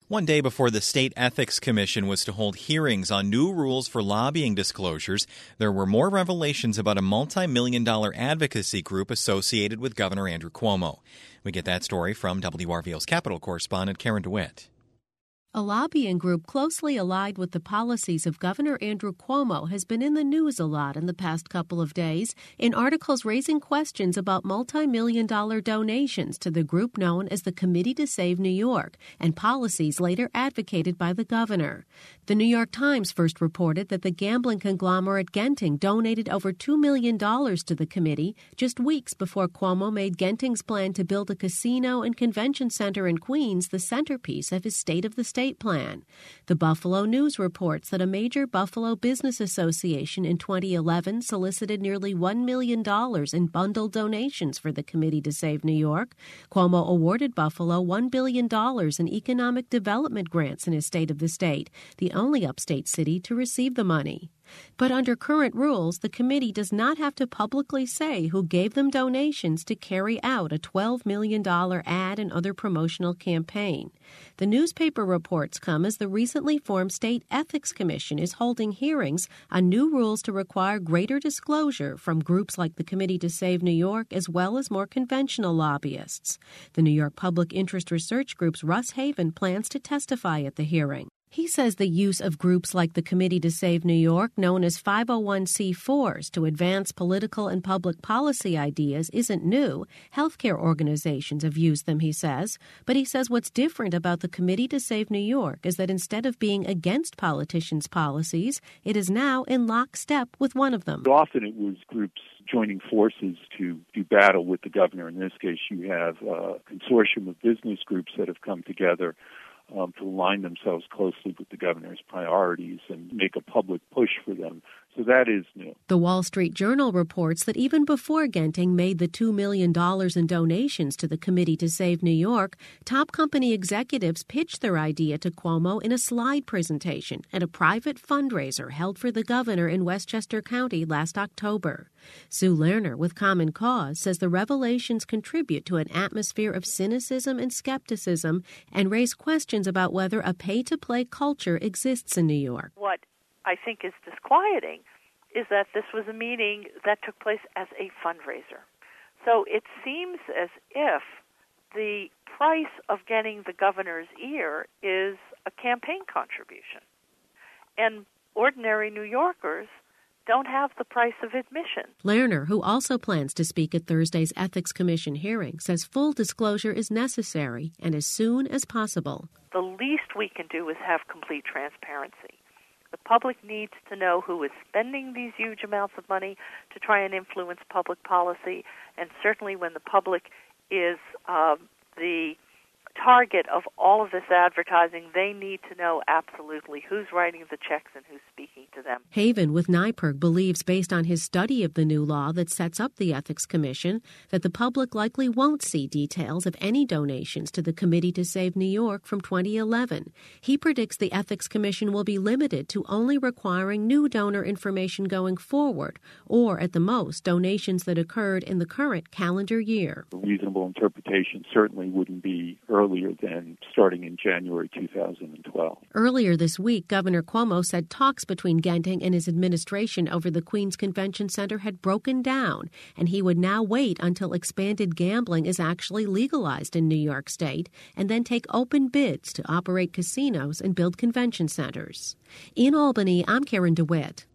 One day before the State Ethics Commission was to hold hearings on new rules for lobbying disclosures, there were more revelations about a multi-million-dollar advocacy group associated with Governor Andrew Cuomo. We get that story from WRVO's Capitol correspondent Karen DeWitt. A lobbying group closely allied with the policies of Governor Andrew Cuomo has been in the news a lot in the past couple of days in articles raising questions about multi-million-dollar donations to the group known as the Committee to Save New York and policies later advocated by the governor. The New York Times first reported that the gambling conglomerate Genting donated over $2 million to the committee just weeks before Cuomo made Genting's plan to build a casino and convention center in Queens the centerpiece of his State of the State plan. The Buffalo News reports that a major Buffalo business association in 2011 solicited nearly $1 million in bundled donations for the Committee to Save New York. Cuomo awarded Buffalo $1 billion in economic development grants in his State of the State, the only upstate city to receive the money. But under current rules, the committee does not have to publicly say who gave them donations to carry out a $12 million ad and other promotional campaign. The newspaper reports come as the recently formed State Ethics Commission is holding hearings on new rules to require greater disclosure from groups like the Committee to Save New York as well as more conventional lobbyists. The New York Public Interest Research Group's Russ Haven plans to testify at the hearing. He says the use of groups like the Committee to Save New York, known as 501c4s, to advance political and public policy ideas isn't new. Healthcare organizations have used them, he says. But he says what's different about the Committee to Save New York is that instead of being against politicians' policies, it is now in lockstep with one of them. Often it was groups joining forces to do battle with the governor. In this case, you have a consortium of business groups that have come together to align themselves closely with the governor's priorities and make a public push for them. So that is new. The Wall Street Journal reports that even before Genting made the $2 million in donations to the Committee to Save New York, top company executives pitched their idea to Cuomo in a slide presentation at a private fundraiser held for the governor in Westchester County last October. Sue Lerner with Common Cause says the revelations contribute to an atmosphere of cynicism and skepticism and raise questions about whether a pay-to-play culture exists in New York. What I think is disquieting is that this was a meeting that took place as a fundraiser. So it seems as if the price of getting the governor's ear is a campaign contribution. And ordinary New Yorkers don't have the price of admission. Lerner, who also plans to speak at Thursday's Ethics Commission hearing, says full disclosure is necessary and as soon as possible. The least we can do is have complete transparency. The public needs to know who is spending these huge amounts of money to try and influence public policy, and certainly when the public is the target of all of this advertising, they need to know absolutely who's writing the checks and who's speaking to them. Haven with NYPIRG believes, based on his study of the new law that sets up the Ethics Commission, that the public likely won't see details of any donations to the Committee to Save New York from 2011. He predicts the Ethics Commission will be limited to only requiring new donor information going forward, or at the most, donations that occurred in the current calendar year. A reasonable interpretation certainly wouldn't be earlier than starting in January 2012. Earlier this week, Governor Cuomo said talks between Genting and his administration over the Queens Convention Center had broken down, and he would now wait until expanded gambling is actually legalized in New York State and then take open bids to operate casinos and build convention centers. In Albany, I'm Karen DeWitt.